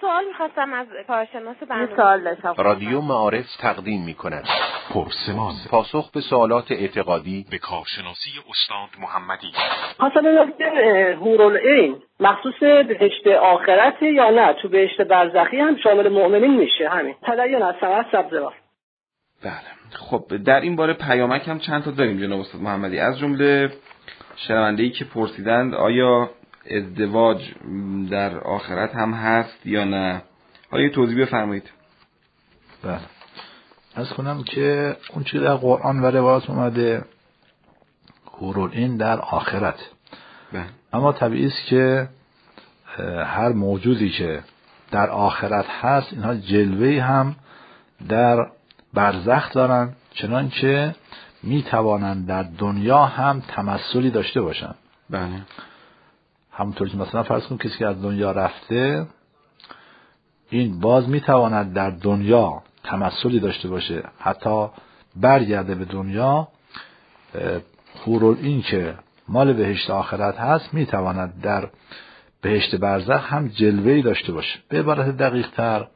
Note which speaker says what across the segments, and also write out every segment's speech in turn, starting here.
Speaker 1: سوال می‌خواستم از کارشناس برنامه.
Speaker 2: سوال داشتم.
Speaker 3: رادیو معارف تقدیم می‌کند پرسمان، پاسخ به سوالات اعتقادی به کارشناسی استاد محمدی.
Speaker 4: خواستم بدونم که حورالعین مخصوص بهشت آخرت یا نه تو بهشت برزخی هم شامل مؤمنین میشه؟ همین تدین از سمت سبزوار.
Speaker 5: بله خب در این باره پیامک هم چند تا داریم جناب استاد محمدی، از جمله شنونده‌ای که پرسیدند آیا ازدواج در آخرت هم هست یا نه. حالا یه توضیح بفرمایید.
Speaker 6: بله از کنم که اون چیزی در قرآن و روایات اومده حورالعین در آخرت.
Speaker 5: بله.
Speaker 6: اما طبیعی است که هر موجودی که در آخرت هست اینها جلوه‌ای هم در برزخ دارن، چنانچه می توانند در دنیا هم تمثلی داشته باشند.
Speaker 5: بله.
Speaker 6: همونطور که مثلا فرض کنید کسی که از دنیا رفته این باز می تواند در دنیا تمثلی داشته باشه، حتی برگرده به دنیا. حورالعین که مال بهشت آخرت هست می تواند در بهشت برزخ هم جلوه‌ای داشته باشه. به عبارت دقیق تر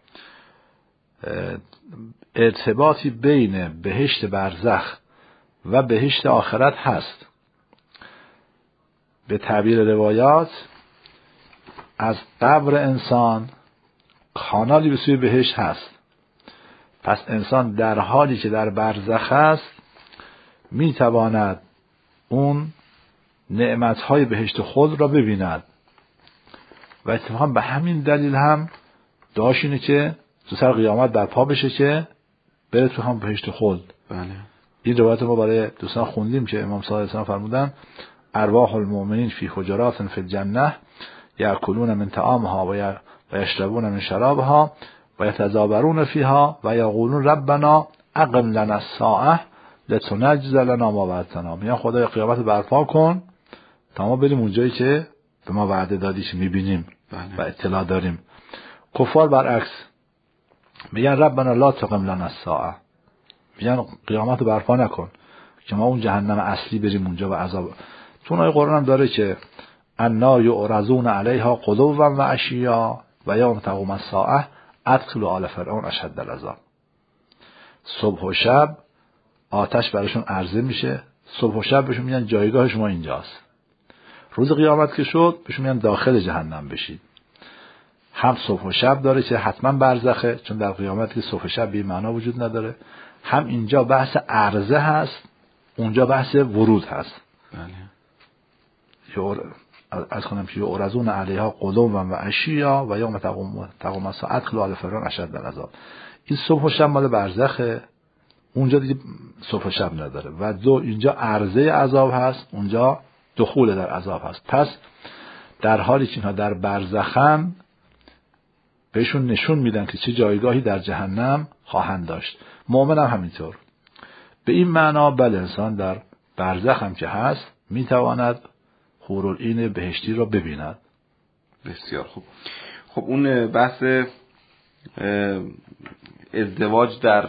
Speaker 6: ارتباطی بین بهشت برزخ و بهشت آخرت هست. به تعبیر روایات از قبر انسان کانالی به سوی بهشت هست. پس انسان در حالی که در برزخ است میتواند اون نعمتهای بهشت خود را ببیند و اتفاقا به همین دلیل هم داشت اینه که تو سر قیامت در پا بشه که بره تو هم بهشت خود.
Speaker 5: بله.
Speaker 6: این روایت ما برای دوستان خوندیم که امام صادق علیه السلام فرمودن ارواح المؤمنین فی حجرات فی الجنه یاکلون من طعامها و یشربون من شرابها و یتزابرون فیها و یقولون ربنا اقم لنا الساعه لتنجز لنا ما وعدتنا. میگن خدای قیامت برپا کن تا ما بریم اونجایی که به ما وعده دادی که میبینیم.
Speaker 5: بله.
Speaker 6: و اطلاع داریم. کفار برعکس میگن ربنا لا تقم لنا الساعه، میگن قیامت برپا نکن که ما اون جهنم اصلی بریم اونجا و عذاب. چون آیه قرآن هم داره که النار یعرضون علیها غدوا و عشیا و یوم تقوم الساعه ادخلوا آل فرعون اشد العذاب. صبح و شب آتش براشون عرضه میشه، صبح و شب بهشون میگن جایگاه شما اینجاست. روز قیامت که شد بهشون میگن داخل جهنم بشید. هم صبح و شب داره که حتما برزخه، چون در قیامت که صبح و شب به معنا وجود نداره. هم اینجا بحث عرضه هست، اونجا بحث ورود هست.
Speaker 5: بله.
Speaker 6: از کنم که یعرضون علیها غدوا و عشیا و یوم تقوم الساعه ادخلوا آل فرعون اشد العذاب. این صبح و شب مال برزخه، اونجا دیگه صبح و شب نداره و اینجا عرضه عذاب هست، اونجا دخول در عذاب هست. پس در حالی که اینها در برزخن بهشون نشون میدن که چه جایگاهی در جهنم خواهند داشت. مؤمن هم همینطور. به این معنا بله انسان در برزخ هم که هست میتواند حورالعین بهشتی را ببیند.
Speaker 5: بسیار خوب. خب اون بحث ازدواج در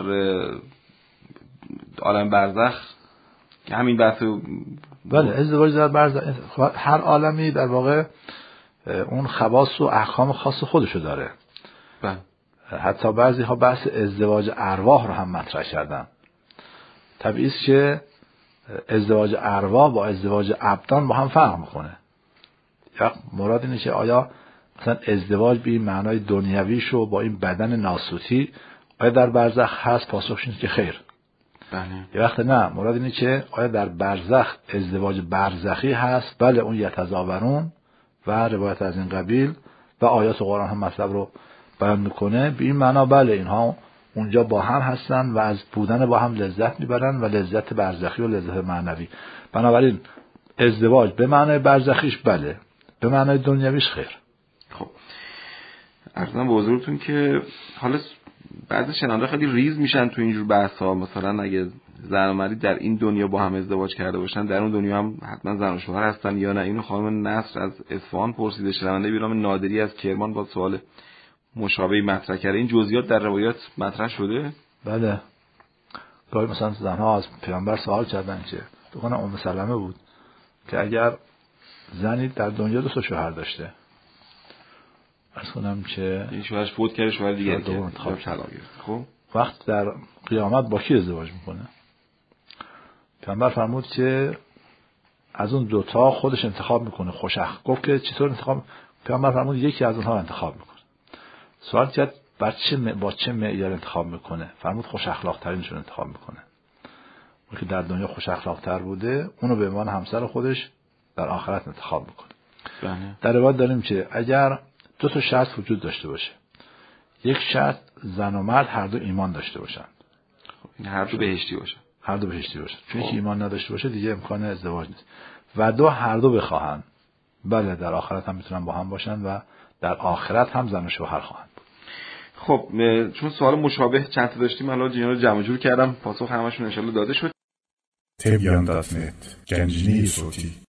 Speaker 5: عالم برزخ همین بحث.
Speaker 6: بله ازدواج در برزخ هر عالمی در واقع اون خواص و احکام خاص خودشو داره.
Speaker 5: بله.
Speaker 6: حتی بعضی ها بحث ازدواج ارواح رو هم مطرح کردن. طبیعی است که ازدواج ارواح با ازدواج ابدان با هم فرق میکنه. یا مراد اینه که آیا مثلا ازدواج به این معنای دنیویشو با این بدن ناسوتی آیا در برزخ هست؟ پاسخش اینه که خیر.
Speaker 5: بله.
Speaker 6: یه وقت نه، مراد اینه که آیا در برزخ ازدواج برزخی هست؟ بله اون یتزاورون و روایت از این قبیل و آیات قرآن هم مطلب رو بیان میکنه. به این معنا بله اینها اونجا با هم هستن و از بودن با هم لذت میبرن و لذت برزخی و لذت معنوی. بنابراین ازدواج به معنای برزخیش بله، به معنای دنیویش خیر.
Speaker 5: خب عرضم به حضورتون که حالا بعضی شنونده خیلی ریز میشن تو اینجور بحث ها. مثلا اگه زن و مرد در این دنیا با هم ازدواج کرده باشن در اون دنیا هم حتما زن و شوهر هستن یا نه؟ اینو خانم نصر از اصفهان پرسیده. شنونده بیرام نادری از کرمان با سوال مشابهی مطرح کرده. این جزئیات در روایات مطرح شده؟
Speaker 6: بله. گاهی مثلا زنها از پیامبر سوال کردن که بکنم ام سلمه بود که اگر زنی در دنیا دو تا شوهر داشته عرض کنم که
Speaker 5: این شوهرش فوت کرده، شوهر دیگه طلاق گرفت. خب
Speaker 6: وقت در قیامت با کی ازدواج میکنه؟ پیامبر فرمود که از اون دوتا خودش انتخاب میکنه. گفت که چطور انتخاب؟ پیامبر فرمود یکی از اونها انتخاب میکنه. سوال کرد با چه معیار انتخاب میکنه؟ فرمود خوش اخلاق ترینشون انتخاب میکنه. اون که در دنیا خوش اخلاق تر بوده اونو به عنوان همسر خودش در آخرت انتخاب میکنه. در روایت داریم که اگر دو تا شرط وجود داشته باشه، یک شرط زن و مرد هر دو ایمان داشته باشن،
Speaker 5: این هر دو بهشتی باشن،
Speaker 6: هر دو بهشتی باشن، چون یکی ایمان نداشته باشه دیگه امکان ازدواج نیست، و دو هر دو بخواهن بله در آخرت هم میتونن با هم باشن و در آخرت هم زن و شوهر خواهند بود.
Speaker 5: خب چون سوال مشابه چند تا داشتیم الان اینا رو جمع جور کردم، پاسخ همشون ان شاء الله داده شد.
Speaker 2: تبیان.net گنجینه صوتی